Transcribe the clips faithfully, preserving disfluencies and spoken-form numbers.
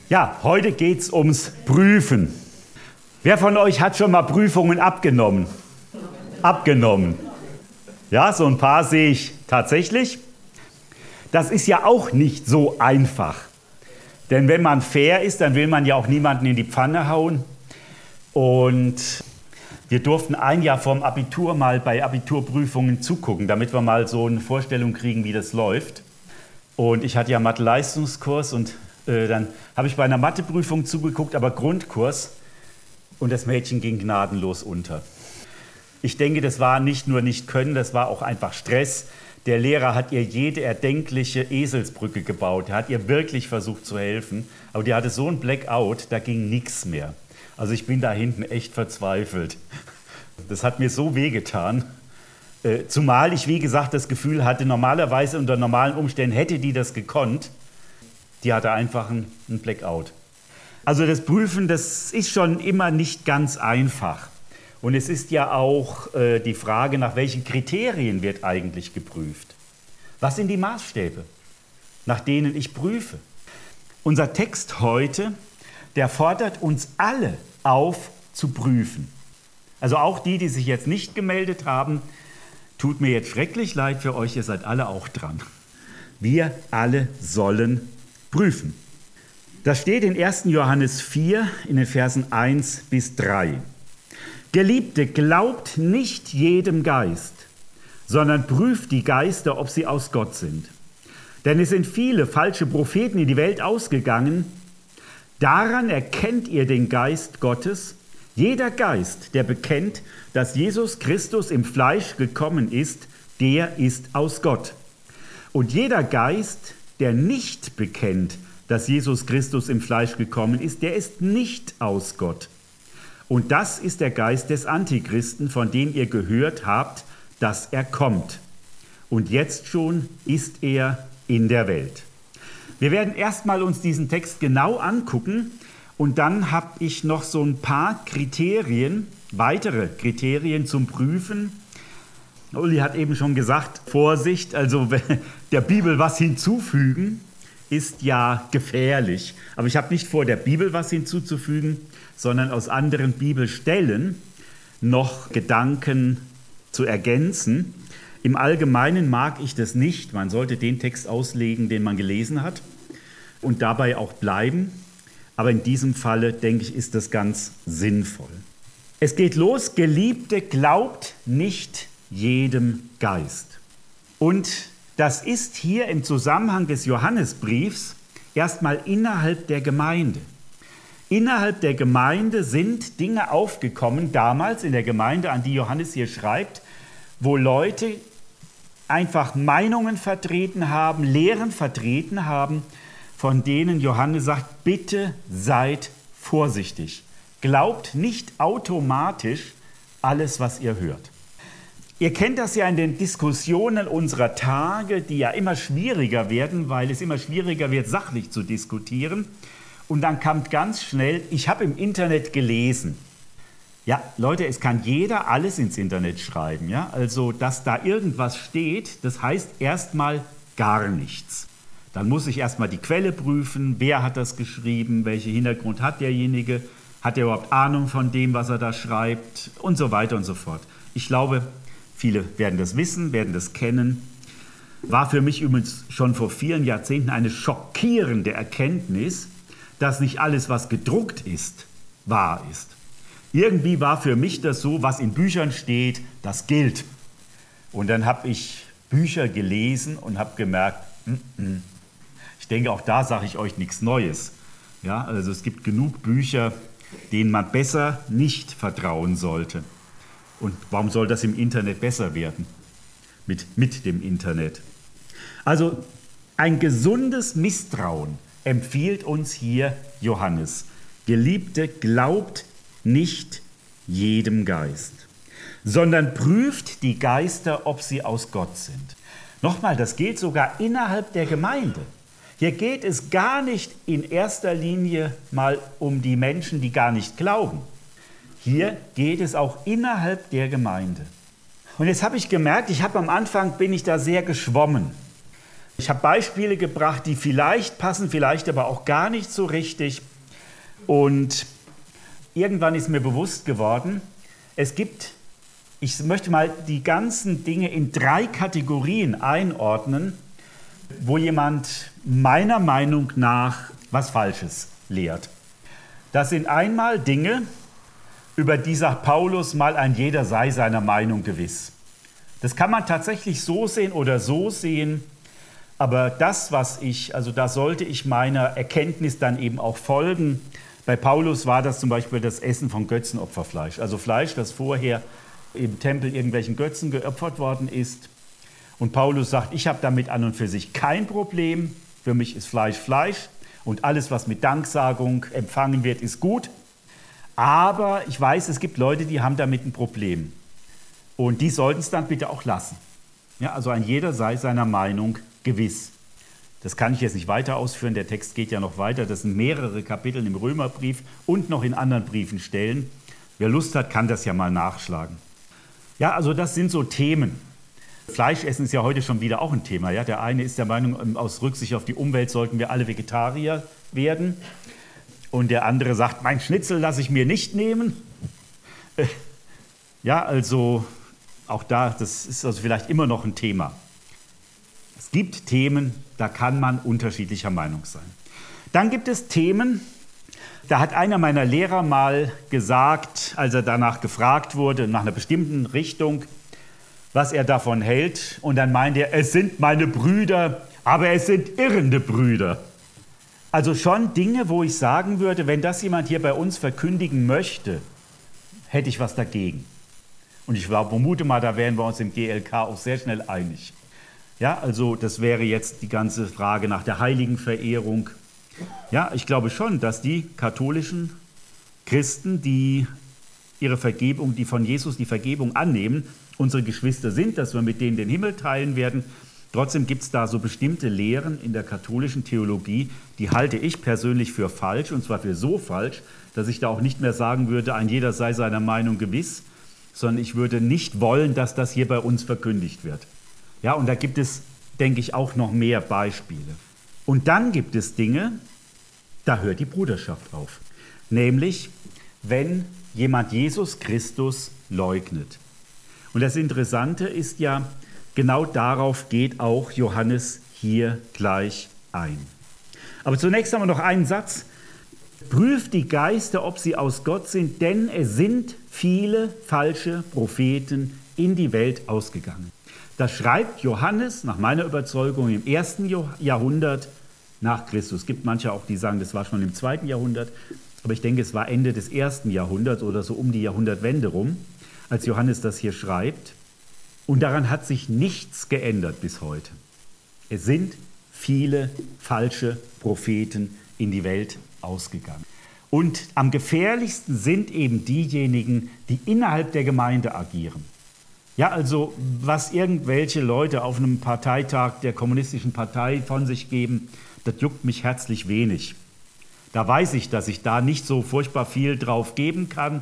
Ja, heute geht es ums Prüfen. Wer von euch hat schon mal Prüfungen abgenommen? Abgenommen. Ja, so ein paar sehe ich tatsächlich. Das ist ja auch nicht so einfach. Denn wenn man fair ist, dann will man ja auch niemanden in die Pfanne hauen. Und wir durften ein Jahr vorm Abitur mal bei Abiturprüfungen zugucken, damit wir mal so eine Vorstellung kriegen, wie das läuft. Und ich hatte ja Mathe-Leistungskurs und äh, dann habe ich bei einer Matheprüfung zugeguckt, aber Grundkurs. Und das Mädchen ging gnadenlos unter. Ich denke, das war nicht nur nicht können, das war auch einfach Stress. Der Lehrer hat ihr jede erdenkliche Eselsbrücke gebaut. Er hat ihr wirklich versucht zu helfen. Aber die hatte so ein Blackout, da ging nichts mehr. Also ich bin da hinten echt verzweifelt. Das hat mir so wehgetan. Zumal ich, wie gesagt, das Gefühl hatte, normalerweise unter normalen Umständen hätte die das gekonnt. Die hatte einfach einen Blackout. Also das Prüfen, das ist schon immer nicht ganz einfach. Und es ist ja auch äh, die Frage, nach welchen Kriterien wird eigentlich geprüft? Was sind die Maßstäbe, nach denen ich prüfe? Unser Text heute, der fordert uns alle auf, zu prüfen. Also auch die, die sich jetzt nicht gemeldet haben, tut mir jetzt schrecklich leid für euch, ihr seid alle auch dran. Wir alle sollen prüfen. Das steht in ersten Johannes vier in den Versen eins bis drei. Geliebte, glaubt nicht jedem Geist, sondern prüft die Geister, ob sie aus Gott sind. Denn es sind viele falsche Propheten in die Welt ausgegangen. Daran erkennt ihr den Geist Gottes. Jeder Geist, der bekennt, dass Jesus Christus im Fleisch gekommen ist, der ist aus Gott. Und jeder Geist, der nicht bekennt, dass Jesus Christus im Fleisch gekommen ist, der ist nicht aus Gott. Und das ist der Geist des Antichristen, von dem ihr gehört habt, dass er kommt. Und jetzt schon ist er in der Welt. Wir werden erstmal uns diesen Text genau angucken und dann habe ich noch so ein paar Kriterien, weitere Kriterien zum Prüfen. Uli hat eben schon gesagt, Vorsicht, also der Bibel was hinzufügen, ist ja gefährlich. Aber ich habe nicht vor, der Bibel was hinzuzufügen, sondern aus anderen Bibelstellen noch Gedanken zu ergänzen. Im Allgemeinen mag ich das nicht. Man sollte den Text auslegen, den man gelesen hat und dabei auch bleiben. Aber in diesem Falle, denke ich, ist das ganz sinnvoll. Es geht los, Geliebte, glaubt nicht jedem Geist. Und das ist hier im Zusammenhang des Johannesbriefs erstmal innerhalb der Gemeinde. Innerhalb der Gemeinde sind Dinge aufgekommen, damals in der Gemeinde, an die Johannes hier schreibt, wo Leute einfach Meinungen vertreten haben, Lehren vertreten haben, von denen Johannes sagt, bitte seid vorsichtig. Glaubt nicht automatisch alles, was ihr hört. Ihr kennt das ja in den Diskussionen unserer Tage, die ja immer schwieriger werden, weil es immer schwieriger wird, sachlich zu diskutieren. Und dann kommt ganz schnell, ich habe im Internet gelesen. Ja, Leute, es kann jeder alles ins Internet schreiben. Ja? Also, dass da irgendwas steht, das heißt erstmal gar nichts. Dann muss ich erstmal die Quelle prüfen, wer hat das geschrieben, welchen Hintergrund hat derjenige, hat er überhaupt Ahnung von dem, was er da schreibt und so weiter und so fort. Ich glaube, viele werden das wissen, werden das kennen. War für mich übrigens schon vor vielen Jahrzehnten eine schockierende Erkenntnis, dass nicht alles, was gedruckt ist, wahr ist. Irgendwie war für mich das so, was in Büchern steht, das gilt. Und dann habe ich Bücher gelesen und habe gemerkt, mm -mm. Ich denke, auch da sage ich euch nichts Neues. Ja, also es gibt genug Bücher, denen man besser nicht vertrauen sollte. Und warum soll das im Internet besser werden? Mit, mit dem Internet. Also ein gesundes Misstrauen empfiehlt uns hier Johannes. Geliebte, glaubt nicht jedem Geist, sondern prüft die Geister, ob sie aus Gott sind. Nochmal, das gilt sogar innerhalb der Gemeinde. Hier geht es gar nicht in erster Linie mal um die Menschen, die gar nicht glauben. Hier geht es auch innerhalb der Gemeinde. Und jetzt habe ich gemerkt, ich habe am Anfang bin ich da sehr geschwommen. Ich habe Beispiele gebracht, die vielleicht passen, vielleicht aber auch gar nicht so richtig. Und irgendwann ist mir bewusst geworden, es gibt, ich möchte mal die ganzen Dinge in drei Kategorien einordnen, wo jemand meiner Meinung nach was Falsches lehrt. Das sind einmal Dinge, über die sagt Paulus mal, ein jeder sei seiner Meinung gewiss. Das kann man tatsächlich so sehen oder so sehen, aber das, was ich, also da sollte ich meiner Erkenntnis dann eben auch folgen. Bei Paulus war das zum Beispiel das Essen von Götzenopferfleisch, also Fleisch, das vorher im Tempel irgendwelchen Götzen geopfert worden ist. Und Paulus sagt, ich habe damit an und für sich kein Problem. Für mich ist Fleisch Fleisch und alles, was mit Danksagung empfangen wird, ist gut. Aber ich weiß, es gibt Leute, die haben damit ein Problem. Und die sollten es dann bitte auch lassen. Ja, also ein jeder sei seiner Meinung gewiss. Das kann ich jetzt nicht weiter ausführen, der Text geht ja noch weiter. Das sind mehrere Kapitel im Römerbrief und noch in anderen Briefen stellen. Wer Lust hat, kann das ja mal nachschlagen. Ja, also das sind so Themen. Fleischessen ist ja heute schon wieder auch ein Thema. Ja? Der eine ist der Meinung, aus Rücksicht auf die Umwelt sollten wir alle Vegetarier werden. Und der andere sagt, mein Schnitzel lasse ich mir nicht nehmen. Ja, also auch da, das ist also vielleicht immer noch ein Thema. Es gibt Themen, da kann man unterschiedlicher Meinung sein. Dann gibt es Themen, da hat einer meiner Lehrer mal gesagt, als er danach gefragt wurde, nach einer bestimmten Richtung, was er davon hält. Und dann meinte er, es sind meine Brüder, aber es sind irrende Brüder. Also schon Dinge, wo ich sagen würde, wenn das jemand hier bei uns verkündigen möchte, hätte ich was dagegen. Und ich vermute mal, da wären wir uns im G L K auch sehr schnell einig. Ja, also das wäre jetzt die ganze Frage nach der Heiligenverehrung. Ja, ich glaube schon, dass die katholischen Christen, die ihre Vergebung, die von Jesus die Vergebung annehmen, unsere Geschwister sind, dass wir mit denen den Himmel teilen werden. Trotzdem gibt es da so bestimmte Lehren in der katholischen Theologie, die halte ich persönlich für falsch, und zwar für so falsch, dass ich da auch nicht mehr sagen würde, ein jeder sei seiner Meinung gewiss, sondern ich würde nicht wollen, dass das hier bei uns verkündigt wird. Ja, und da gibt es, denke ich, auch noch mehr Beispiele. Und dann gibt es Dinge, da hört die Bruderschaft auf. Nämlich, wenn jemand Jesus Christus leugnet. Und das Interessante ist ja, genau darauf geht auch Johannes hier gleich ein. Aber zunächst haben wir noch einen Satz. Prüft die Geister, ob sie aus Gott sind, denn es sind viele falsche Propheten in die Welt ausgegangen. Das schreibt Johannes, nach meiner Überzeugung, im ersten Jahrhundert nach Christus. Es gibt manche auch, die sagen, das war schon im zweiten Jahrhundert, aber ich denke, es war Ende des ersten Jahrhunderts oder so um die Jahrhundertwende rum, als Johannes das hier schreibt. Und daran hat sich nichts geändert bis heute. Es sind viele falsche Propheten in die Welt ausgegangen. Und am gefährlichsten sind eben diejenigen, die innerhalb der Gemeinde agieren. Ja, also was irgendwelche Leute auf einem Parteitag der Kommunistischen Partei von sich geben, das juckt mich herzlich wenig. Da weiß ich, dass ich da nicht so furchtbar viel drauf geben kann.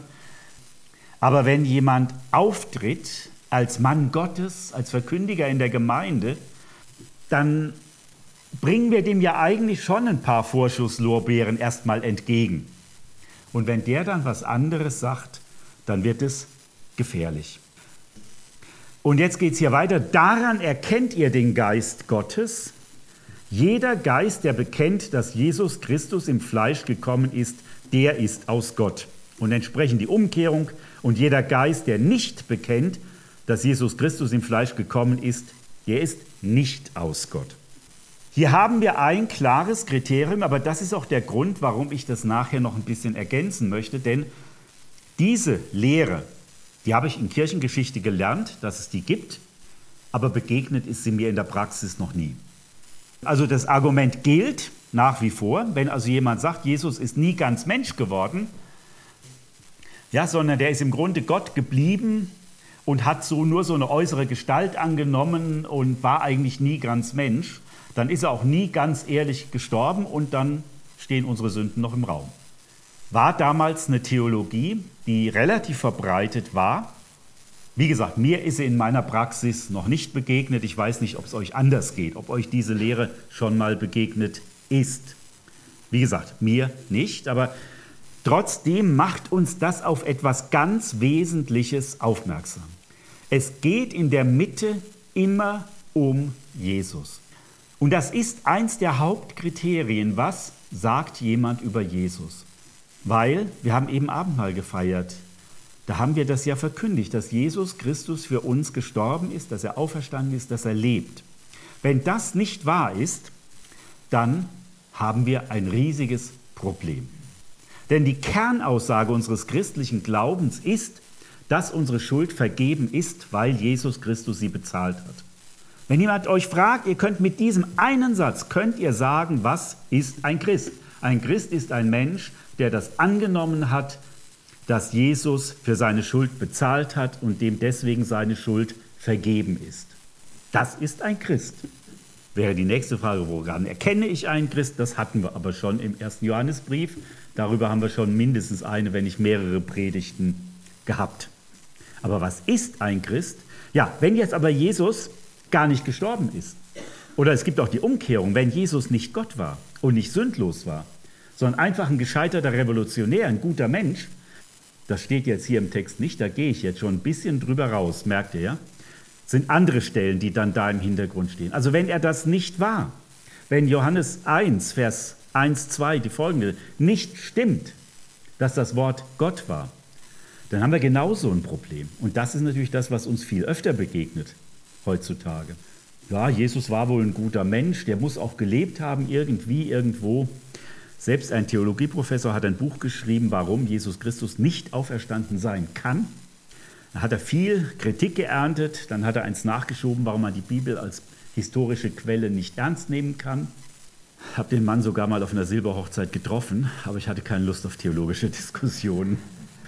Aber wenn jemand auftritt als Mann Gottes, als Verkündiger in der Gemeinde, dann bringen wir dem ja eigentlich schon ein paar Vorschusslorbeeren erstmal entgegen. Und wenn der dann was anderes sagt, dann wird es gefährlich. Und jetzt geht es hier weiter. Daran erkennt ihr den Geist Gottes. Jeder Geist, der bekennt, dass Jesus Christus im Fleisch gekommen ist, der ist aus Gott. Und entsprechend die Umkehrung. Und jeder Geist, der nicht bekennt, dass Jesus Christus im Fleisch gekommen ist, der ist nicht aus Gott. Hier haben wir ein klares Kriterium, aber das ist auch der Grund, warum ich das nachher noch ein bisschen ergänzen möchte. Denn diese Lehre, die habe ich in Kirchengeschichte gelernt, dass es die gibt, aber begegnet ist sie mir in der Praxis noch nie. Also das Argument gilt nach wie vor, wenn also jemand sagt, Jesus ist nie ganz Mensch geworden, ja, sondern der ist im Grunde Gott geblieben und hat so nur so eine äußere Gestalt angenommen und war eigentlich nie ganz Mensch, dann ist er auch nie ganz ehrlich gestorben und dann stehen unsere Sünden noch im Raum. War damals eine Theologie, die relativ verbreitet war, Wie gesagt, mir ist sie in meiner Praxis noch nicht begegnet. Ich weiß nicht, ob es euch anders geht, ob euch diese Lehre schon mal begegnet ist. Wie gesagt, mir nicht, aber trotzdem macht uns das auf etwas ganz Wesentliches aufmerksam. Es geht in der Mitte immer um Jesus. Und das ist eins der Hauptkriterien. Was sagt jemand über Jesus? Weil wir haben eben Abendmahl gefeiert. Da haben wir das ja verkündigt, dass Jesus Christus für uns gestorben ist, dass er auferstanden ist, dass er lebt. Wenn das nicht wahr ist, dann haben wir ein riesiges Problem. Denn die Kernaussage unseres christlichen Glaubens ist, dass unsere Schuld vergeben ist, weil Jesus Christus sie bezahlt hat. Wenn jemand euch fragt, ihr könnt mit diesem einen Satz, könnt ihr sagen, was ist ein Christ? Ein Christ ist ein Mensch, der das angenommen hat, dass Jesus für seine Schuld bezahlt hat und dem deswegen seine Schuld vergeben ist. Das ist ein Christ. Wäre die nächste Frage, woran erkenne ich einen Christ? Das hatten wir aber schon im ersten Johannesbrief. Darüber haben wir schon mindestens eine, wenn nicht mehrere Predigten gehabt. Aber was ist ein Christ? Ja, wenn jetzt aber Jesus gar nicht gestorben ist, oder es gibt auch die Umkehrung, wenn Jesus nicht Gott war und nicht sündlos war, sondern einfach ein gescheiterter Revolutionär, ein guter Mensch, das steht jetzt hier im Text nicht, da gehe ich jetzt schon ein bisschen drüber raus, merkt ihr, ja? Das sind andere Stellen, die dann da im Hintergrund stehen. Also wenn er das nicht war, wenn Johannes eins, Vers eins, zwei, die folgende, nicht stimmt, dass das Wort Gott war, dann haben wir genauso ein Problem. Und das ist natürlich das, was uns viel öfter begegnet heutzutage. Ja, Jesus war wohl ein guter Mensch, der muss auch gelebt haben, irgendwie, irgendwo. Selbst ein Theologieprofessor hat ein Buch geschrieben, warum Jesus Christus nicht auferstanden sein kann. Da hat er viel Kritik geerntet, dann hat er eins nachgeschoben, warum man die Bibel als historische Quelle nicht ernst nehmen kann. Ich habe den Mann sogar mal auf einer Silberhochzeit getroffen, aber ich hatte keine Lust auf theologische Diskussionen.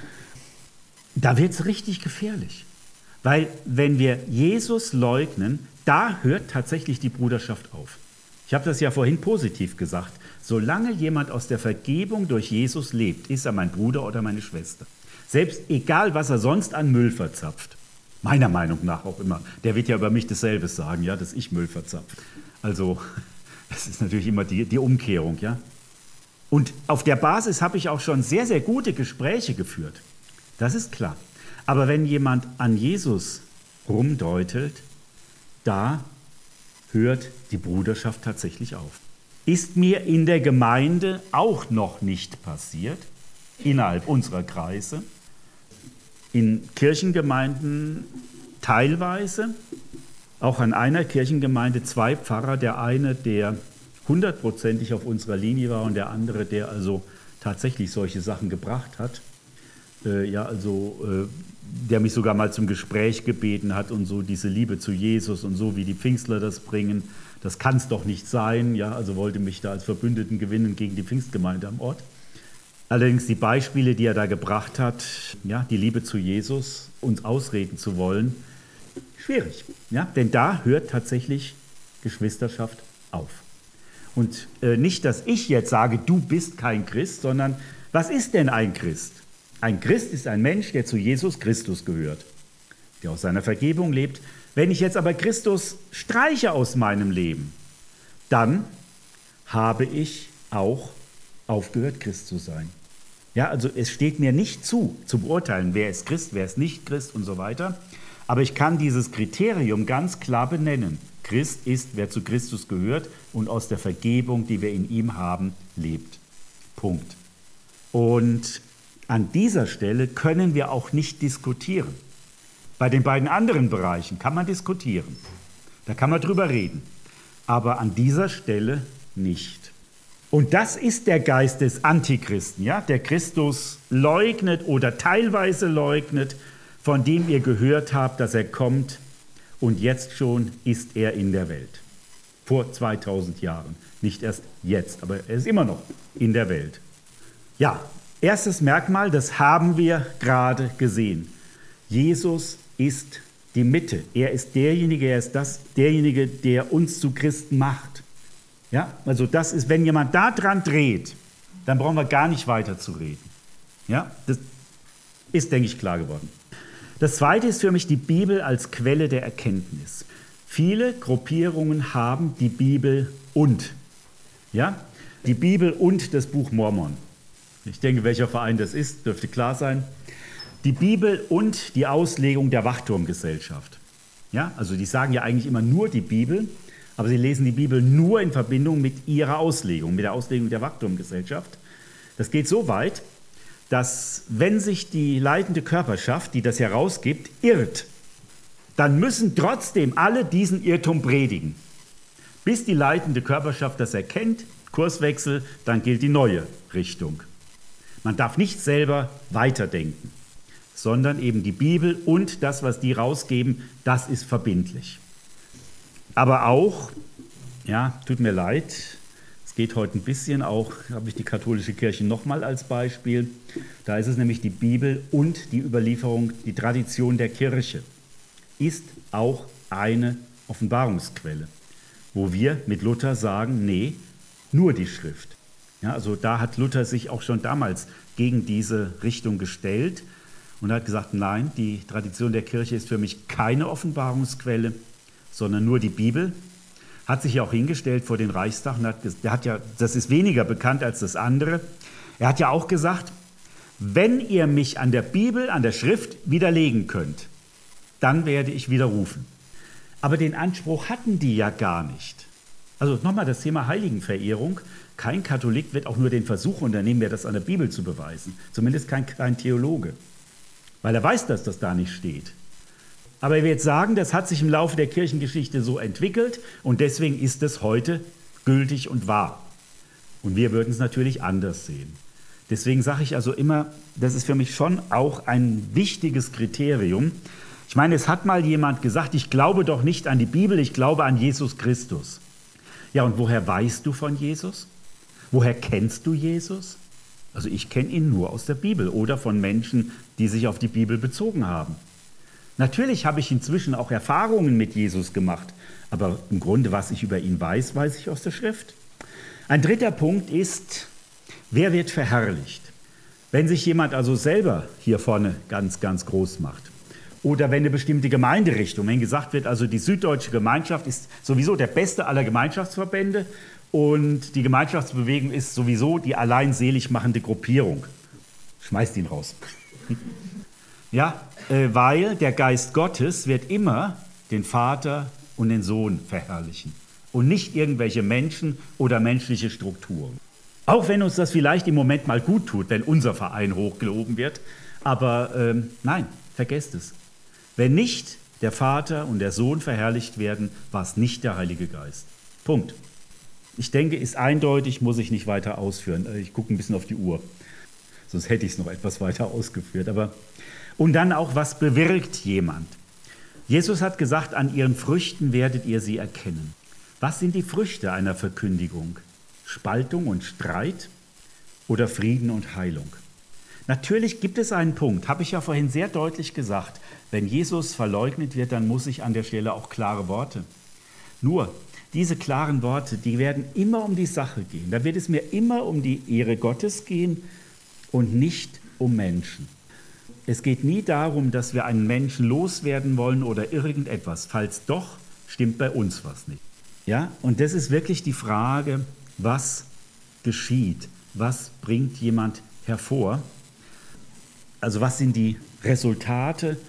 Da wird es richtig gefährlich, weil wenn wir Jesus leugnen, da hört tatsächlich die Bruderschaft auf. Ich habe das ja vorhin positiv gesagt. Solange jemand aus der Vergebung durch Jesus lebt, ist er mein Bruder oder meine Schwester. Selbst egal, was er sonst an Müll verzapft. Meiner Meinung nach auch immer. Der wird ja über mich dasselbe sagen, ja, dass ich Müll verzapfe. Also, das ist natürlich immer die, die Umkehrung, ja. Und auf der Basis habe ich auch schon sehr, sehr gute Gespräche geführt. Das ist klar. Aber wenn jemand an Jesus rumdeutelt, da hört die Bruderschaft tatsächlich auf. Ist mir in der Gemeinde auch noch nicht passiert, innerhalb unserer Kreise, in Kirchengemeinden teilweise, auch an einer Kirchengemeinde zwei Pfarrer, der eine, der hundertprozentig auf unserer Linie war und der andere, der also tatsächlich solche Sachen gebracht hat, äh, ja, also äh, der mich sogar mal zum Gespräch gebeten hat und so diese Liebe zu Jesus und so, wie die Pfingstler das bringen, das kann es doch nicht sein, ja, also wollte mich da als Verbündeten gewinnen gegen die Pfingstgemeinde am Ort. Allerdings die Beispiele, die er da gebracht hat, ja, die Liebe zu Jesus, uns ausreden zu wollen, schwierig, ja, denn da hört tatsächlich Geschwisterschaft auf. Und äh, nicht, dass ich jetzt sage, du bist kein Christ, sondern was ist denn ein Christ? Ein Christ ist ein Mensch, der zu Jesus Christus gehört, der aus seiner Vergebung lebt. Wenn ich jetzt aber Christus streiche aus meinem Leben, dann habe ich auch aufgehört, Christ zu sein. Ja, also es steht mir nicht zu, zu beurteilen, wer ist Christ, wer ist nicht Christ und so weiter. Aber ich kann dieses Kriterium ganz klar benennen. Christ ist, wer zu Christus gehört und aus der Vergebung, die wir in ihm haben, lebt. Punkt. Und an dieser Stelle können wir auch nicht diskutieren. Bei den beiden anderen Bereichen kann man diskutieren. Da kann man drüber reden. Aber an dieser Stelle nicht. Und das ist der Geist des Antichristen, ja? Der Christus leugnet oder teilweise leugnet, von dem ihr gehört habt, dass er kommt und jetzt schon ist er in der Welt. Vor zweitausend Jahren. Nicht erst jetzt, aber er ist immer noch in der Welt. Ja, erstes Merkmal, das haben wir gerade gesehen. Jesus ist die Mitte. Er ist derjenige, er ist das, derjenige, der uns zu Christen macht. Ja, also das ist, wenn jemand da dran dreht, dann brauchen wir gar nicht weiter zu reden. Ja, das ist, denke ich, klar geworden. Das Zweite ist für mich die Bibel als Quelle der Erkenntnis. Viele Gruppierungen haben die Bibel und. Ja? Die Bibel und das Buch Mormon. Ich denke, welcher Verein das ist, dürfte klar sein. Die Bibel und die Auslegung der Wachturmgesellschaft. Ja? Also die sagen ja eigentlich immer nur die Bibel, aber sie lesen die Bibel nur in Verbindung mit ihrer Auslegung, mit der Auslegung der Wachturmgesellschaft. Das geht so weit, dass wenn sich die leitende Körperschaft, die das herausgibt, irrt, dann müssen trotzdem alle diesen Irrtum predigen. Bis die leitende Körperschaft das erkennt, Kurswechsel, dann gilt die neue Richtung. Man darf nicht selber weiterdenken, sondern eben die Bibel und das, was die rausgeben, das ist verbindlich. Aber auch, ja, tut mir leid, es geht heute ein bisschen auch, habe ich die katholische Kirche nochmal als Beispiel, da ist es nämlich die Bibel und die Überlieferung, die Tradition der Kirche, ist auch eine Offenbarungsquelle, wo wir mit Luther sagen, nee, nur die Schrift. Ja, also da hat Luther sich auch schon damals gegen diese Richtung gestellt und hat gesagt, nein, die Tradition der Kirche ist für mich keine Offenbarungsquelle, sondern nur die Bibel. Hat sich ja auch hingestellt vor den Reichstag und hat, der hat ja, das ist weniger bekannt als das andere. Er hat ja auch gesagt, wenn ihr mich an der Bibel, an der Schrift widerlegen könnt, dann werde ich widerrufen. Aber den Anspruch hatten die ja gar nicht. Also nochmal das Thema Heiligenverehrung. Kein Katholik wird auch nur den Versuch unternehmen, mir das an der Bibel zu beweisen. Zumindest kein, kein Theologe. Weil er weiß, dass das da nicht steht. Aber er wird sagen, das hat sich im Laufe der Kirchengeschichte so entwickelt und deswegen ist es heute gültig und wahr. Und wir würden es natürlich anders sehen. Deswegen sage ich also immer, das ist für mich schon auch ein wichtiges Kriterium. Ich meine, es hat mal jemand gesagt, ich glaube doch nicht an die Bibel, ich glaube an Jesus Christus. Ja, und woher weißt du von Jesus? Woher kennst du Jesus? Also ich kenne ihn nur aus der Bibel oder von Menschen, die sich auf die Bibel bezogen haben. Natürlich habe ich inzwischen auch Erfahrungen mit Jesus gemacht, aber im Grunde, was ich über ihn weiß, weiß ich aus der Schrift. Ein dritter Punkt ist, wer wird verherrlicht? Wenn sich jemand also selber hier vorne ganz, ganz groß macht oder wenn eine bestimmte Gemeinderichtung, wenn gesagt wird, also die Süddeutsche Gemeinschaft ist sowieso der beste aller Gemeinschaftsverbände und die Gemeinschaftsbewegung ist sowieso die allein selig machende Gruppierung. Schmeißt ihn raus. Ja, äh, weil der Geist Gottes wird immer den Vater und den Sohn verherrlichen und nicht irgendwelche Menschen oder menschliche Strukturen. Auch wenn uns das vielleicht im Moment mal gut tut, wenn unser Verein hochgehoben wird, aber ähm, nein, vergesst es. Wenn nicht der Vater und der Sohn verherrlicht werden, war es nicht der Heilige Geist. Punkt. Ich denke, ist eindeutig, muss ich nicht weiter ausführen. Ich gucke ein bisschen auf die Uhr, sonst hätte ich es noch etwas weiter ausgeführt. Aber und dann auch, was bewirkt jemand? Jesus hat gesagt, an ihren Früchten werdet ihr sie erkennen. Was sind die Früchte einer Verkündigung? Spaltung und Streit oder Frieden und Heilung? Natürlich gibt es einen Punkt, habe ich ja vorhin sehr deutlich gesagt, wenn Jesus verleugnet wird, dann muss ich an der Stelle auch klare Worte. Nur, diese klaren Worte, die werden immer um die Sache gehen. Da wird es mir immer um die Ehre Gottes gehen und nicht um Menschen. Es geht nie darum, dass wir einen Menschen loswerden wollen oder irgendetwas. Falls doch, stimmt bei uns was nicht. Ja? Und das ist wirklich die Frage, was geschieht? Was bringt jemand hervor? Also was sind die Resultate?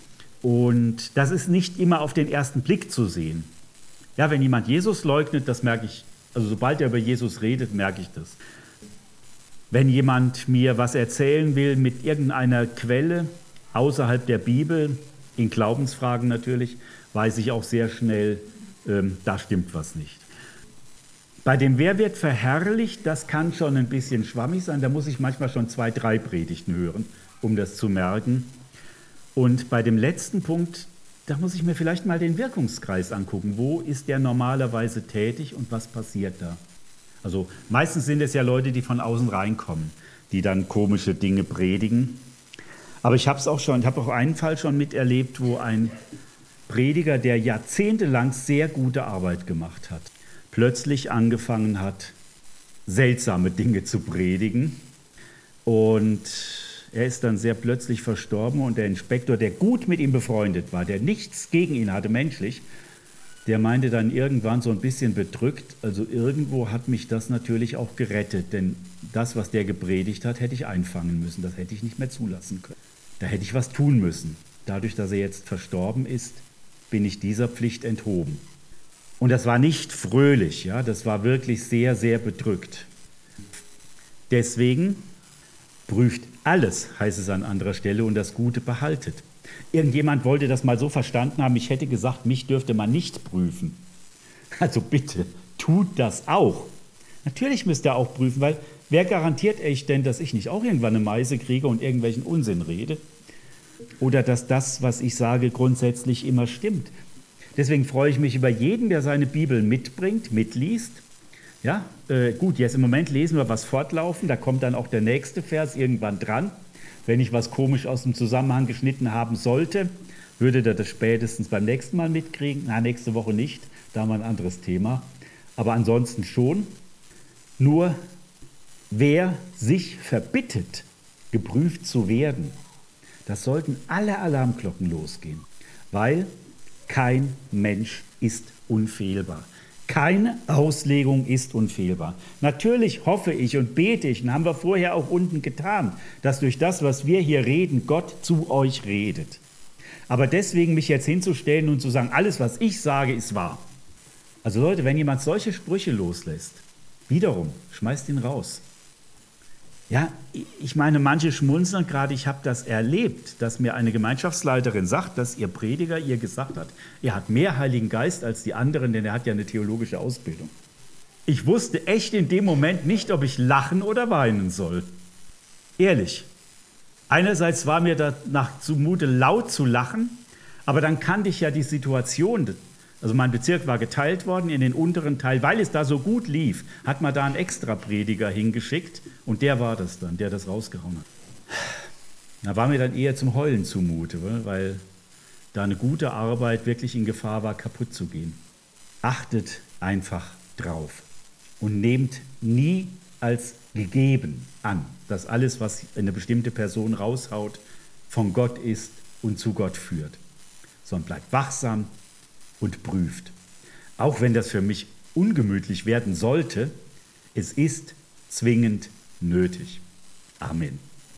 Und das ist nicht immer auf den ersten Blick zu sehen. Ja, wenn jemand Jesus leugnet, das merke ich, also sobald er über Jesus redet, merke ich das. Wenn jemand mir was erzählen will mit irgendeiner Quelle außerhalb der Bibel, in Glaubensfragen natürlich, weiß ich auch sehr schnell, ähm, da stimmt was nicht. Bei dem Wer wird verherrlicht, das kann schon ein bisschen schwammig sein, da muss ich manchmal schon zwei, drei Predigten hören, um das zu merken. Und bei dem letzten Punkt, da muss ich mir vielleicht mal den Wirkungskreis angucken. Wo ist der normalerweise tätig und was passiert da? Also meistens sind es ja Leute, die von außen reinkommen, die dann komische Dinge predigen. Aber ich habe es auch schon, ich habe auch einen Fall schon miterlebt, wo ein Prediger, der jahrzehntelang sehr gute Arbeit gemacht hat, plötzlich angefangen hat, seltsame Dinge zu predigen. Und er ist dann sehr plötzlich verstorben und der Inspektor, der gut mit ihm befreundet war, der nichts gegen ihn hatte menschlich, der meinte dann irgendwann so ein bisschen bedrückt, also irgendwo hat mich das natürlich auch gerettet, denn das, was der gepredigt hat, hätte ich einfangen müssen, das hätte ich nicht mehr zulassen können. Da hätte ich was tun müssen. Dadurch, dass er jetzt verstorben ist, bin ich dieser Pflicht enthoben. Und das war nicht fröhlich, ja, das war wirklich sehr, sehr bedrückt. Deswegen prüft alles, heißt es an anderer Stelle, und das Gute behaltet. Irgendjemand wollte das mal so verstanden haben, ich hätte gesagt, mich dürfte man nicht prüfen. Also bitte, tut das auch. Natürlich müsst ihr auch prüfen, weil wer garantiert euch denn, dass ich nicht auch irgendwann eine Meise kriege und irgendwelchen Unsinn rede? Oder dass das, was ich sage, grundsätzlich immer stimmt. Deswegen freue ich mich über jeden, der seine Bibel mitbringt, mitliest. Ja, äh, gut, jetzt im Moment lesen wir was fortlaufen, da kommt dann auch der nächste Vers irgendwann dran. Wenn ich was komisch aus dem Zusammenhang geschnitten haben sollte, würde der das spätestens beim nächsten Mal mitkriegen. Na, nächste Woche nicht, da haben wir ein anderes Thema. Aber ansonsten schon. Nur wer sich verbittet, geprüft zu werden, das sollten alle Alarmglocken losgehen, weil kein Mensch ist unfehlbar. Keine Auslegung ist unfehlbar. Natürlich hoffe ich und bete ich, und haben wir vorher auch unten getan, dass durch das, was wir hier reden, Gott zu euch redet. Aber deswegen mich jetzt hinzustellen und zu sagen, alles, was ich sage, ist wahr. Also Leute, wenn jemand solche Sprüche loslässt, wiederum, schmeißt ihn raus. Ja, ich meine, manche schmunzeln gerade, ich habe das erlebt, dass mir eine Gemeinschaftsleiterin sagt, dass ihr Prediger ihr gesagt hat, er hat mehr Heiligen Geist als die anderen, denn er hat ja eine theologische Ausbildung. Ich wusste echt in dem Moment nicht, ob ich lachen oder weinen soll. Ehrlich. Einerseits war mir danach zumute, laut zu lachen, aber dann kannte ich ja die Situation. Also mein Bezirk war geteilt worden in den unteren Teil, weil es da so gut lief, hat man da einen Extra-Prediger hingeschickt und der war das dann, der das rausgehauen hat. Da war mir dann eher zum Heulen zumute, weil da eine gute Arbeit wirklich in Gefahr war, kaputt zu gehen. Achtet einfach drauf und nehmt nie als gegeben an, dass alles, was eine bestimmte Person raushaut, von Gott ist und zu Gott führt, sondern bleibt wachsam und prüft. Auch wenn das für mich ungemütlich werden sollte, es ist zwingend nötig. Amen.